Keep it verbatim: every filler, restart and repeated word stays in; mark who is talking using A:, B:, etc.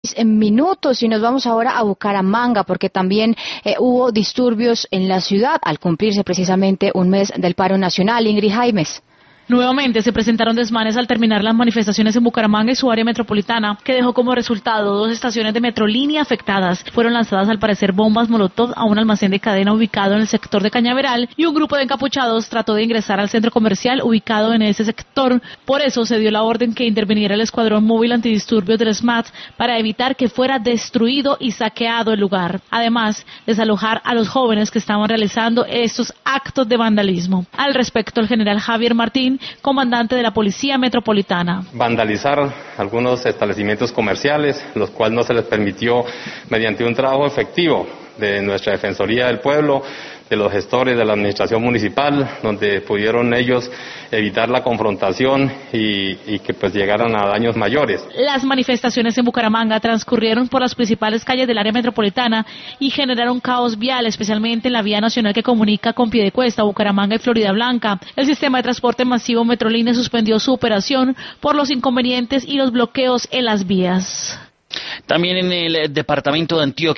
A: En minutos y nos vamos ahora a Bucaramanga porque también eh, hubo disturbios en la ciudad al cumplirse precisamente un mes del paro nacional. Ingrid Jaimes.
B: Nuevamente se presentaron desmanes al terminar las manifestaciones en Bucaramanga y su área metropolitana, que dejó como resultado dos estaciones de Metrolínea afectadas. Fueron lanzadas al parecer bombas molotov a un almacén de cadena ubicado en el sector de Cañaveral y un grupo de encapuchados trató de ingresar al centro comercial ubicado en ese sector. Por eso se dio la orden que interviniera el escuadrón móvil antidisturbios del S M A T para evitar que fuera destruido y saqueado el lugar. Además, desalojar a los jóvenes que estaban realizando estos actos de vandalismo. Al respecto, el general Javier Martín, comandante de la Policía Metropolitana.
C: Vandalizar algunos establecimientos comerciales, los cuales no se les permitió mediante un trabajo efectivo de nuestra Defensoría del Pueblo, de los gestores de la administración municipal, donde pudieron ellos evitar la confrontación y, y que pues llegaran a daños mayores.
B: Las manifestaciones en Bucaramanga transcurrieron por las principales calles del área metropolitana y generaron caos vial, especialmente en la vía nacional que comunica con Piedecuesta, Bucaramanga y Florida Blanca. El sistema de transporte masivo Metrolínea suspendió su operación por los inconvenientes y los bloqueos en las vías.
D: También en el departamento de Antioquia